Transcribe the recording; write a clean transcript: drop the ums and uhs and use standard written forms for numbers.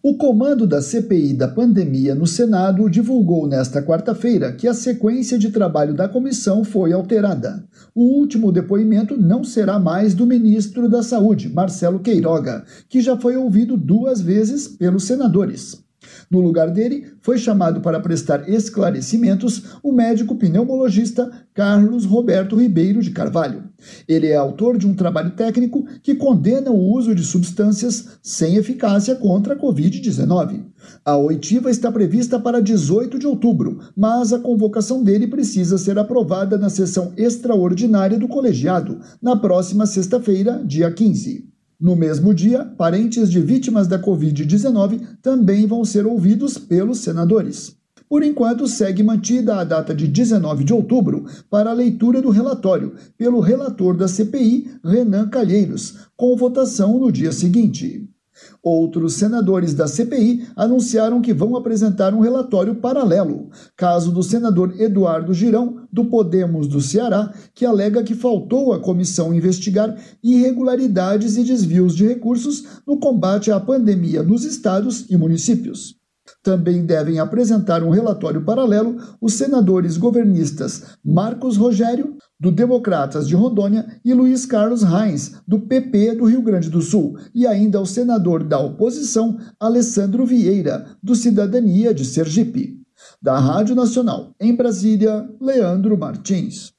O comando da CPI da pandemia no Senado divulgou nesta quarta-feira que a sequência de trabalho da comissão foi alterada. O último depoimento não será mais do ministro da Saúde, Marcelo Queiroga, que já foi ouvido 2 vezes pelos senadores. No lugar dele, foi chamado para prestar esclarecimentos o médico pneumologista Carlos Roberto Ribeiro de Carvalho. Ele é autor de um trabalho técnico que condena o uso de substâncias sem eficácia contra a Covid-19. A oitiva está prevista para 18 de outubro, mas a convocação dele precisa ser aprovada na sessão extraordinária do colegiado, na próxima sexta-feira, dia 15. No mesmo dia, parentes de vítimas da Covid-19 também vão ser ouvidos pelos senadores. Por enquanto, segue mantida a data de 19 de outubro para a leitura do relatório pelo relator da CPI, Renan Calheiros, com votação no dia seguinte. Outros senadores da CPI anunciaram que vão apresentar um relatório paralelo, caso do senador Eduardo Girão, do Podemos do Ceará, que alega que faltou à comissão investigar irregularidades e desvios de recursos no combate à pandemia nos estados e municípios. Também devem apresentar um relatório paralelo os senadores governistas Marcos Rogério, do Democratas de Rondônia, e Luiz Carlos Reins, do PP do Rio Grande do Sul, e ainda o senador da oposição Alessandro Vieira, do Cidadania de Sergipe. Da Rádio Nacional, em Brasília, Leandro Martins.